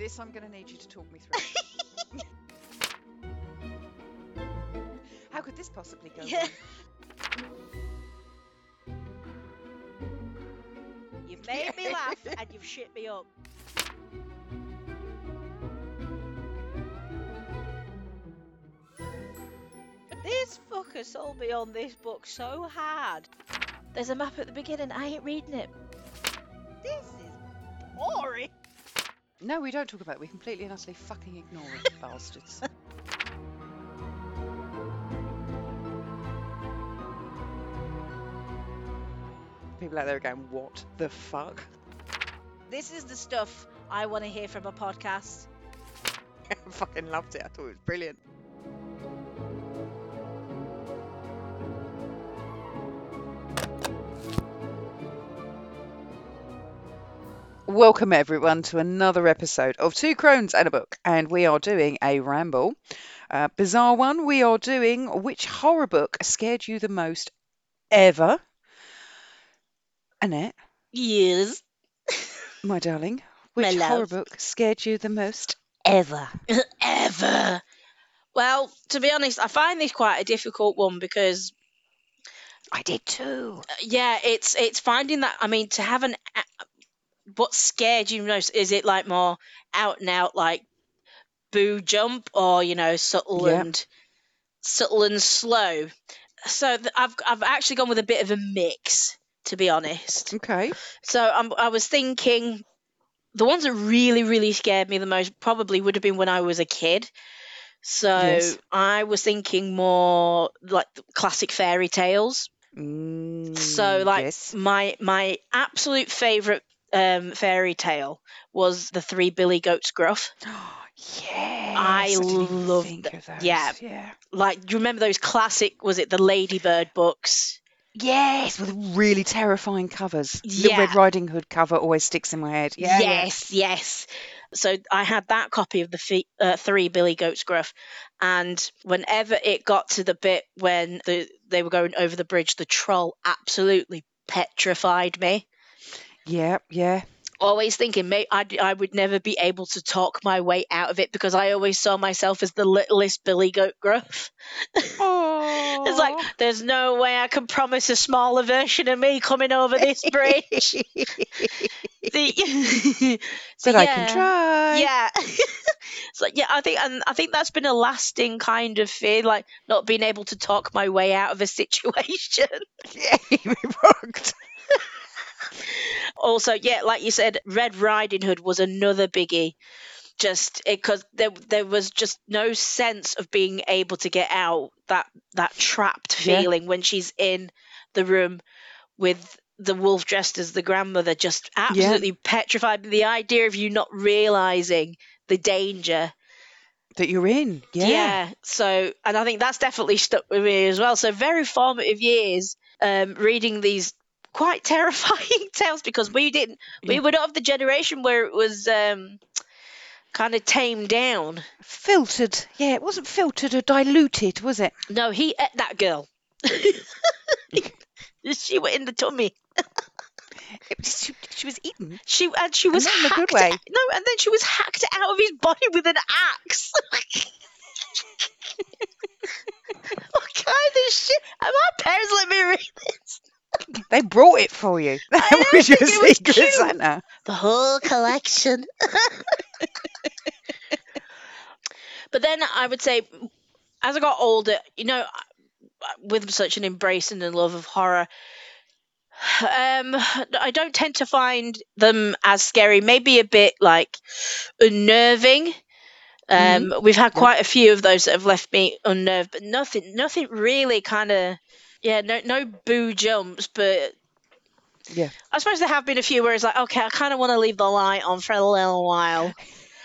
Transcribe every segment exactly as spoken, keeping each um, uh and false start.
This I'm going to need you to talk me through. How could this possibly go Yeah. wrong? You've made me laugh and you've shit me up. This fucker sold me on this book so hard. There's a map at the beginning, I ain't reading it. This is boring. No, we don't talk about it. We completely and utterly fucking ignore it, bastards. People out there are going, what the fuck? This is the stuff I want to hear from a podcast. I fucking loved it. I thought it was brilliant. Welcome everyone to another episode of Two Crones and a Book, and we are doing a ramble. Uh, bizarre one, we are doing which horror book scared you the most ever? Annette, Yes. my darling, My which horror love. book scared you the most Ever. Ever. Well, to be honest, I find this quite a difficult one because, I did too. uh, yeah, it's it's finding that. I mean, to have an a- what scared you most? Is it like more out and out like boo jump, or you know subtle Yeah. and subtle and slow? So th- I've I've actually gone with a bit of a mix, to be honest. Okay. So I'm, I was thinking the ones that really really scared me the most probably would have been when I was a kid. So Yes. I was thinking more like the classic fairy tales. Mm, So like yes. my my absolute favorite um, fairy tale was the Three Billy Goats Gruff. Yes. I didn't even loved think th- of those. yeah. Yeah. Like, do you remember those classic? Was it the Ladybird books? Yes, with really terrifying covers. Little Yeah. Red Riding Hood cover always sticks in my head. Yeah, yes, yes. So I had that copy of the fi- uh, Three Billy Goats Gruff, and whenever it got to the bit when the, they were going over the bridge, the troll absolutely petrified me. yeah, yeah, yeah. Always thinking, mate, I'd, I would never be able to talk my way out of it because I always saw myself as the littlest Billy Goat Gruff. Oh, It's like, there's no way I can promise a smaller version of me coming over this bridge. The, so but I yeah, can try. yeah. So yeah, I think, and I think that's been a lasting kind of fear, like not being able to talk my way out of a situation. Yeah, you rocked. Also, yeah, like you said, Red Riding Hood was another biggie. Just because there there was just no sense of being able to get out, that that trapped Yeah. feeling when she's in the room with the wolf dressed as the grandmother, just absolutely petrified. The idea of you not realizing the danger. That you're in. Yeah. Yeah. So, and I think that's definitely stuck with me as well. So very formative years, um, reading these quite terrifying tales because we didn't, we Yeah. were not of the generation where it was um, kind of tamed down. Filtered. Yeah, it wasn't filtered or diluted, was it? No, he ate that girl. She went in the tummy. It was, she, she was eaten. She and she was not in a hacked. good way. No, and then she was hacked out of his body with an axe. What kind of shit? And my parents let me read this. They brought it for you. That I know, was your it was secret cute. Santa. The whole collection. But then I would say, as I got older, you know, with such an embracing and love of horror, um, I don't tend to find them as scary. Maybe a bit like unnerving. Um, Mhm. We've had Yeah. quite a few of those that have left me unnerved, but nothing, nothing really kind of, yeah, no, no boo jumps. But Yeah. I suppose there have been a few where it's like, okay, I kind of want to leave the light on for a little while.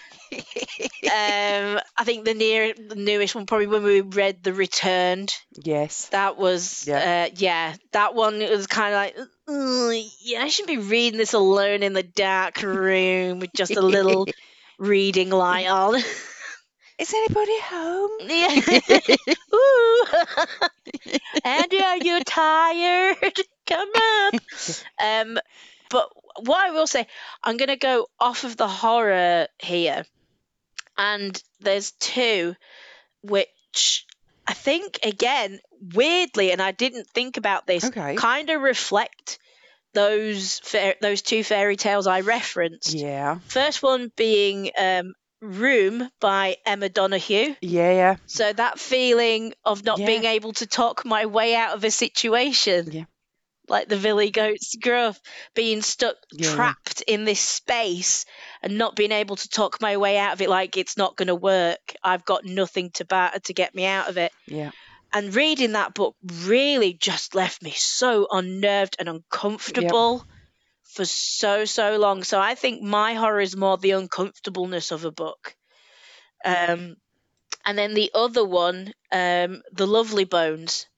um, I think the near, the newest one probably when we read The Returned. Yes. That was, Yeah. uh, yeah, that one was kind of like, "Ugh, yeah, I shouldn't be reading this alone in the dark room with just a little reading light on. Is anybody home? Yeah. Ooh. Andy, are you tired? Come up. Um, but what I will say, I'm going to go off of the horror here, and there's two which I think, again, weirdly, and I didn't think about this, Okay. kind of reflect those fa- those two fairy tales I referenced. Yeah. First one being um, Room by Emma Donoghue. Yeah, yeah. So that feeling of not Yeah. being able to talk my way out of a situation, Yeah. like the Billy Goat's Gruff, being stuck, Yeah, yeah. trapped in this space and not being able to talk my way out of it, like it's not going to work. I've got nothing to batter to get me out of it. Yeah. And reading that book really just left me so unnerved and Yep. uncomfortable for so, so long. So I think my horror is more the uncomfortableness of a book. Um, and then the other one, um, The Lovely Bones.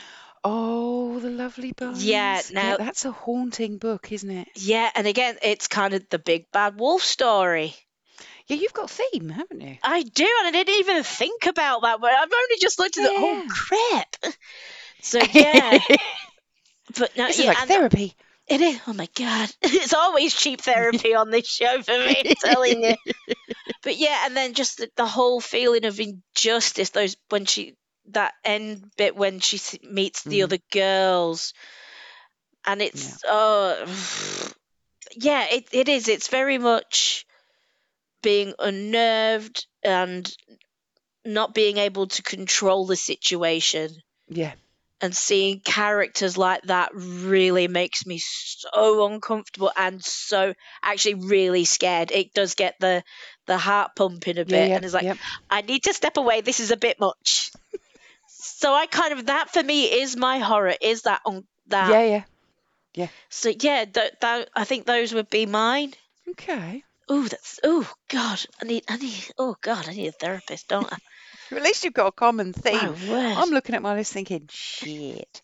Oh, The Lovely Yeah, Bones. Yeah, now, that's a haunting book, isn't it? yeah, and again, it's kind of the big bad wolf story. Yeah, you've got theme, haven't you? I do, and I didn't even think about that, but I've only just looked at it. Oh, Yeah. crap. So, yeah. But no, This is yeah, like and therapy. it is. Oh my god, it's always cheap therapy on this show for me. I'm telling you. But yeah, and then just the, the whole feeling of injustice. Those when she that end bit when she s- meets the Mm, other girls, and yeah. it's oh yeah, it it is. It's very much being unnerved and not being able to control the situation. Yeah. And seeing characters like that really makes me so uncomfortable and so actually really scared. It does get the the heart pumping a Yeah, bit, yeah. and it's like, Yep. I need to step away. This is a bit much. So I kind of that for me is my horror. Is that on that? Yeah, yeah. Yeah. So yeah, that that I think those would be mine. Okay. Oh, that's oh god. I need I need oh god. I need a therapist, don't I? At least you've got a common My theme. word. I'm looking at my list thinking, shit.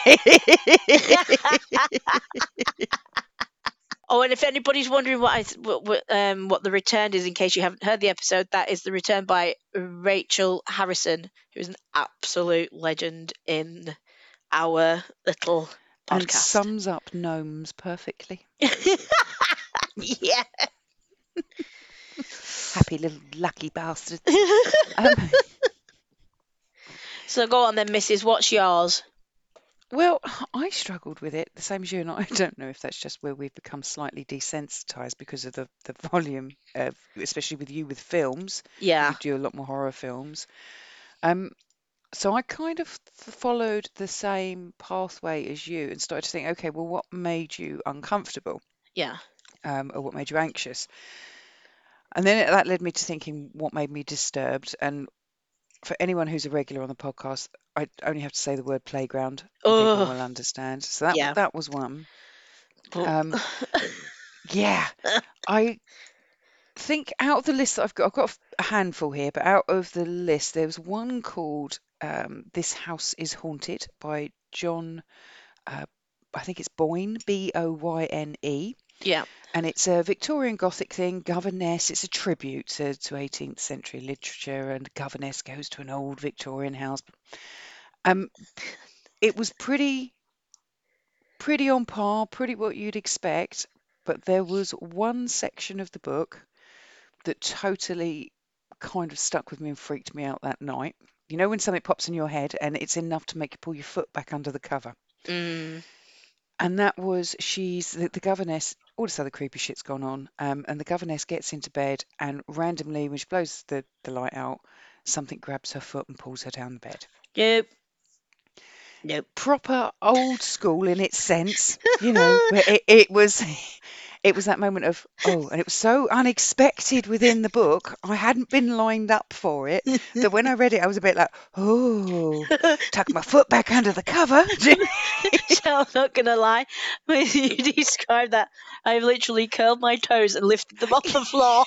Oh, and if anybody's wondering what I what, what, um what the return is, in case you haven't heard the episode, that is the return by Rachel Harrison, who's an absolute legend in our little And podcast. sums up gnomes perfectly. Yeah. Happy little lucky bastards. Um, So go on then, Missus What's yours? well, I struggled with it the same as you, and I don't know if that's just where we've become slightly desensitized because of the, the volume, of, especially with you with films. Yeah. You do a lot more horror films. Um, so I kind of f- followed the same pathway as you and started to think, okay, well, what made you uncomfortable, Yeah. um, or what made you anxious? And then it, that led me to thinking, what made me disturbed? And for anyone who's a regular on the podcast, I only have to say the word playground, and people Oh, will understand. So that w- yeah. that was one. Oh. Um, yeah, I think out of the list that I've got, I've got a f- a handful here, but out of the list, there was one called um, "This House is Haunted" by John. Uh, I think it's Boyne, B O Y N E, Yeah. and it's a Victorian Gothic thing. Governess. It's a tribute to, to eighteenth century literature, and governess goes to an old Victorian house. Um, it was pretty pretty on par, pretty what you'd expect, but there was one section of the book that totally kind of stuck with me and freaked me out that night. You know when something pops in your head and it's enough to make you pull your foot back under the cover. Mm. And that was she's the, the governess. All this other creepy shit's gone on, um, and the governess gets into bed, and randomly, when she blows the, the light out, something grabs her foot and pulls her down the bed. Nope. Nope. Proper old school in its sense, you know, where it, it was it was that moment of, oh, and it was so unexpected within the book. I hadn't been lined up for it, that when I read it, I was a bit like, oh, tuck my foot back under the cover. So I'm not gonna lie, when you describe that, I've literally curled my toes and lifted them off the floor.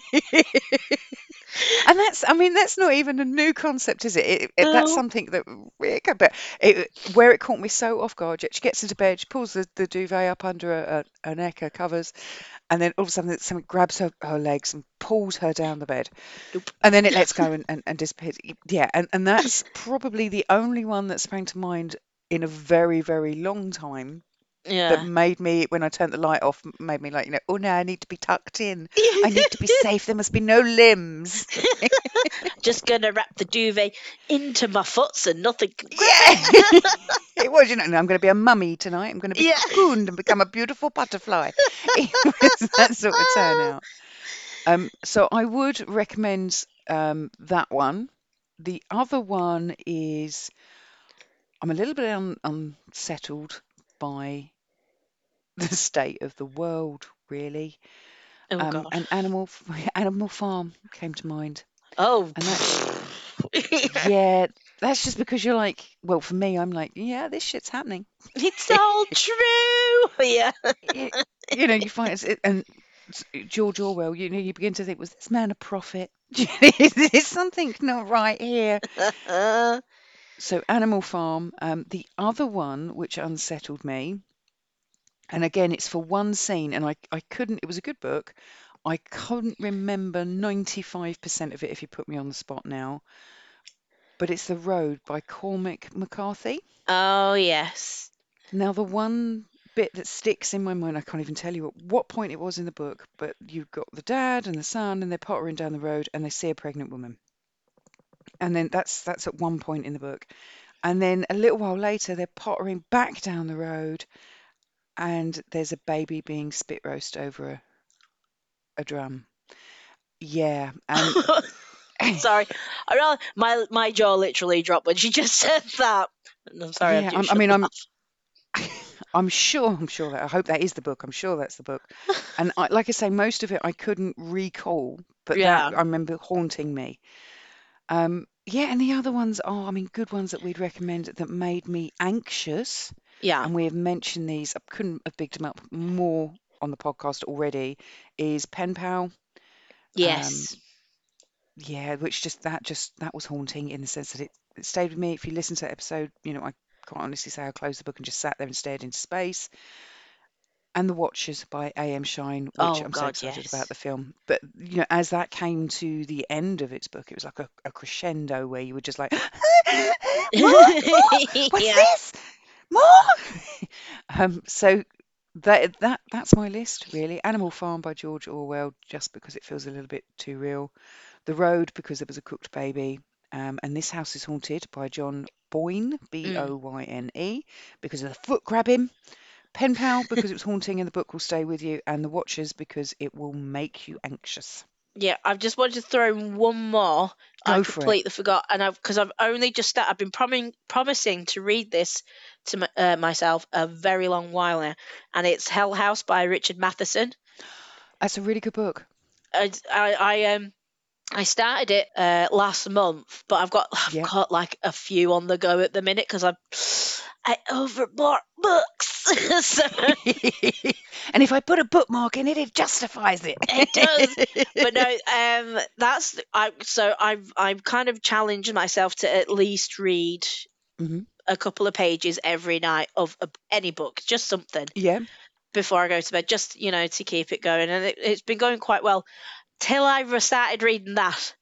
And that's, I mean, that's not even a new concept, is it? It, it that's Oh. something that, really good, but it, where it caught me so off guard, she gets into bed, she pulls the, the duvet up under her, her, her neck, her covers, and then all of a sudden something grabs her, her legs and pulls her down the bed. Nope. And then it lets go and, and, and disappears. Yeah, and, and that's probably the only one that sprang to mind in a very, very long time. that Yeah. made me, when I turned the light off, made me like, you know, oh no, I need to be tucked in. I need to be safe. There must be no limbs. Just gonna wrap the duvet into my foots and nothing can grab Yeah. it. It was, you know, "No, I'm going to be a mummy tonight. I'm going to be Yeah. cocooned and become a beautiful butterfly." It was that sort of turnout. Um, so I would recommend um, that one. The other one is I'm a little bit un unsettled by the state of the world, really. Oh Um, God. and Animal F- Animal Farm came to mind, Oh. and that's yeah, that's just because you're like, well, for me, I'm like, yeah, this shit's happening. It's all true. Yeah. It, you know, you find it's, it, and s- George Orwell, you know, you begin to think, was this man a prophet? Is there something not right here? So, Animal Farm. Um, the other one, which unsettled me, and again, it's for one scene, and I, I couldn't, it was a good book. I couldn't remember ninety-five percent of it if you put me on the spot now, but it's The Road by Cormac McCarthy. Oh yes. Now, the one bit that sticks in my mind, I can't even tell you at what point it was in the book, but you've got the dad and the son, and they're pottering down the road, and they see a pregnant woman. And then that's that's at one point in the book. And then a little while later, they're pottering back down the road, and there's a baby being spit roast over a, a drum. Yeah, and Sorry. I real my my jaw literally dropped when she just said that. And I'm sorry, I yeah, do I'm, I should mean, I'm laugh. I'm sure, I'm sure that I hope that is the book. I'm sure that's the book. And I, like I say, most of it I couldn't recall, but that Yeah. I remember haunting me. Um, yeah, and the other ones are, I mean, good ones that we'd recommend that made me anxious. Yeah. And we have mentioned these. I couldn't have bigged them up more on the podcast already. Is Pen Pal. Um, Yes. yeah, which just that just that was haunting in the sense that it, it stayed with me. If you listen to that episode, you know, I can't honestly say I closed the book and just sat there and stared into space. And The Watchers by A M. Shine, which Oh I'm so God, excited about yes. the film. But you know, as that came to the end of its book, it was like a, a crescendo where you were just like, more, more, what's Yeah. this? More. Um, so that that that's my list really. Animal Farm by George Orwell, just because it feels a little bit too real. The Road because there was a cooked baby. Um, and This House is Haunted by John Boyne, B Mm. O Y N E, because of the foot grabbing. Pen Pal because it was haunting and the book will stay with you, and The Watchers because it will make you anxious. Yeah, I've just wanted to throw in one more. I Go for it. completely forgot, and I've because I've only just started. I've been promising promising to read this to my, uh, myself a very long while now, and it's Hell House by Richard Matheson. That's a really good book. I, I, I um I started it uh, last month, but I've got I've Yeah. got like a few on the go at the minute because I've I overbought books, so And if I put a bookmark in it, it justifies it. it does. But no, um, that's I. So I've I've kind of challenged myself to at least read Hmm. a couple of pages every night of a, any book, just something Yeah. before I go to bed, just you know to keep it going, and it, it's been going quite well till I started reading that.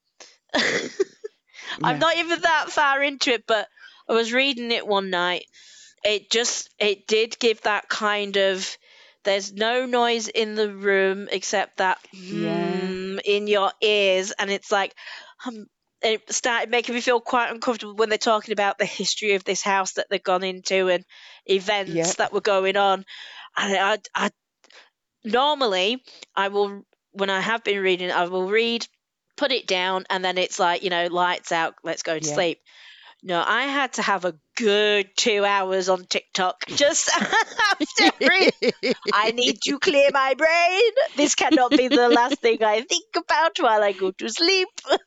I'm Yeah. not even that far into it, but I was reading it one night. It just it did give that kind of there's no noise in the room except that Yeah. hmm in your ears, and it's like um, it started making me feel quite uncomfortable when they're talking about the history of this house that they've gone into and Yeah. events that were going on. And I, I normally I will when I have been reading, I will read, put it down, and then it's like you know lights out, let's go to Yeah. sleep. No, I had to have a good two hours on TikTok just after read. I need to clear my brain. This cannot be the last thing I think about while I go to sleep.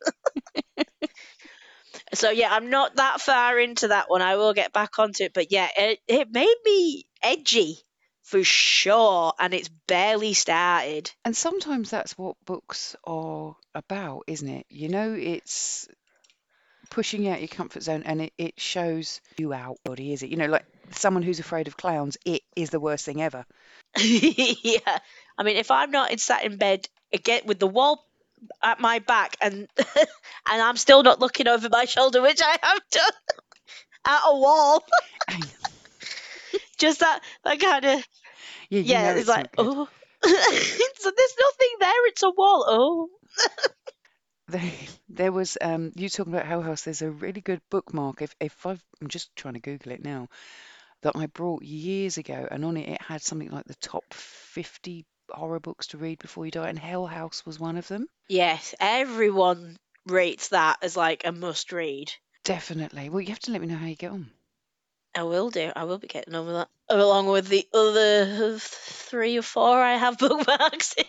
So yeah, I'm not that far into that one. I will get back onto it, but yeah, it it made me edgy for sure, and it's barely started. And sometimes that's what books are about, isn't it? You know, it's pushing out your comfort zone and it, it shows you out body, is it? You know, like someone who's afraid of clowns, it is the worst thing ever. Yeah, I mean, if I'm not in, sat in bed again with the wall at my back and and I'm still not looking over my shoulder, which I have done at a wall. Just that that kind of Yeah, you yeah. know It's it's like not good. oh, so there's nothing there. It's a wall. Oh, There, there was um you talking about Hell House. There's a really good bookmark. If if I've, I'm just trying to Google it now, that I brought years ago, and on it it had something like the top fifty horror books to read before you die, and Hell House was one of them. yes. Everyone rates that as like a must read. Definitely. Well, you have to let me know how you get on. I will do. I will be getting on with that, along with the other three or four I have bookmarks in.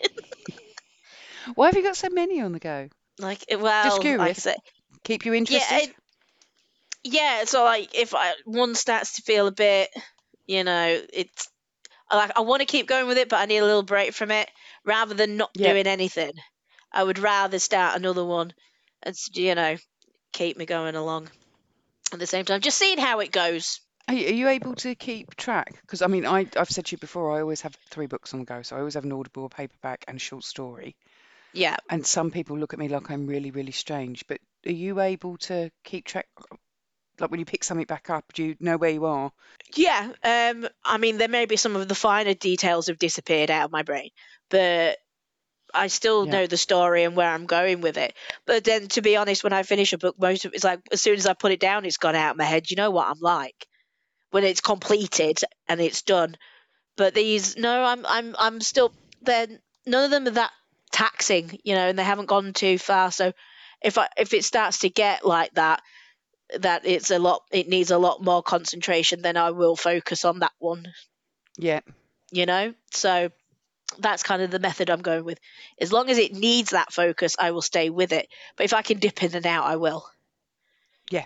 Why have you got so many on the go? Like, Just well, like I curious. said, Keep you yeah, interested? it, yeah. So, like, if I, one starts to feel a bit, you know, it's like I want to keep going with it, but I need a little break from it, rather than not Yep. doing anything. I would rather start another one, and you know, keep me going along at the same time, just seeing how it goes. Are you, are you able to keep track? Because I mean, I I've said to you before, I always have three books on the go, so I always have an Audible, a paperback, and a short story. Yeah, And some people look at me like I'm really, really strange. But are you able to keep track? Like when you pick something back up, do you know where you are? yeah. Um, I mean, there may be some of the finer details have disappeared out of my brain, but I still Yeah. know the story and where I'm going with it. But then, to be honest, when I finish a book, most of it's like as soon as I put it down, it's gone out of my head. You know what I'm like when it's completed and it's done. But these, no, I'm, I'm, I'm still. Then none of them are that taxing, you know, and they haven't gone too far. So if I, if it starts to get like that, that it's a lot, it needs a lot more concentration, then I will focus on that one, Yeah. you know. So that's kind of the method I'm going with. As long as it needs that focus, I will stay with it. But if I can dip in and out, I will. Yeah.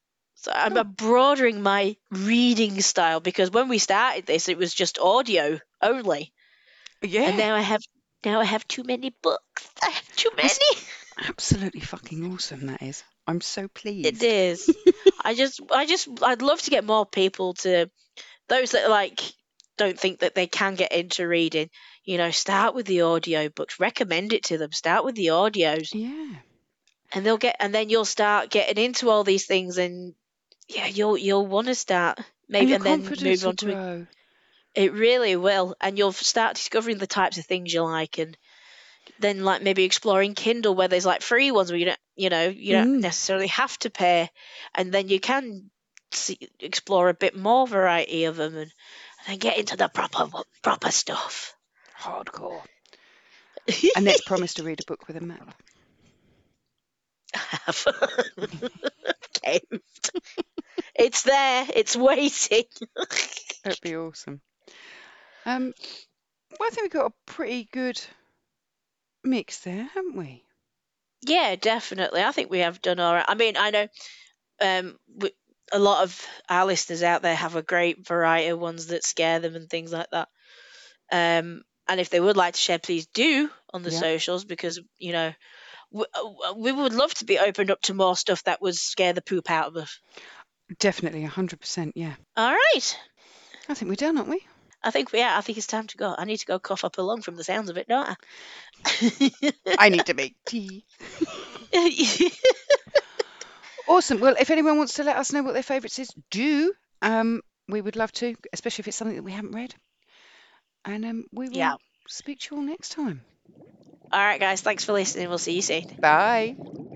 So I'm Cool. broadening my reading style because when we started this, it was just audio only, and Yeah. now I have now I have too many books. I have too That's many. absolutely fucking awesome, that is. I'm so It pleased. is. I just I just I'd love to get more people to those that like don't think that they can get into reading. You know, start with the audio books. Recommend it to them. Start with the audios Yeah. and they'll get and then you'll start getting into all these things and yeah you'll you'll want to start And maybe your and then confidence move will on to it. grow. It really will, and you'll start discovering the types of things you like, and then like maybe exploring Kindle where there's like free ones where you don't you know you don't Mm. necessarily have to pay, and then you can see, explore a bit more variety of them, and, and then get into the proper proper stuff. Hardcore. And let's promise to read a book with a map. Okay. It's there. It's waiting. That'd be awesome. Um, well, I think we've got a pretty good mix there, haven't we? Yeah, definitely. I think we have done all right. I mean, I know um, we, a lot of our listeners out there have a great variety of ones that scare them and things like that. Um, and if they would like to share, please do on the Yeah, socials because you know we, we would love to be opened up to more stuff that would scare the poop out of us. definitely, one hundred percent. Yeah. All right. I think we're done, aren't we? I think yeah, I think it's time to go. I need to go cough up a lung from the sounds of it, don't I? I need to make tea. Awesome. Well, if anyone wants to let us know what their favourites is, do. Um, we would love to, especially if it's something that we haven't read. And um, we Yeah. will speak to you all next time. All right, guys. Thanks for listening. We'll see you soon. Bye.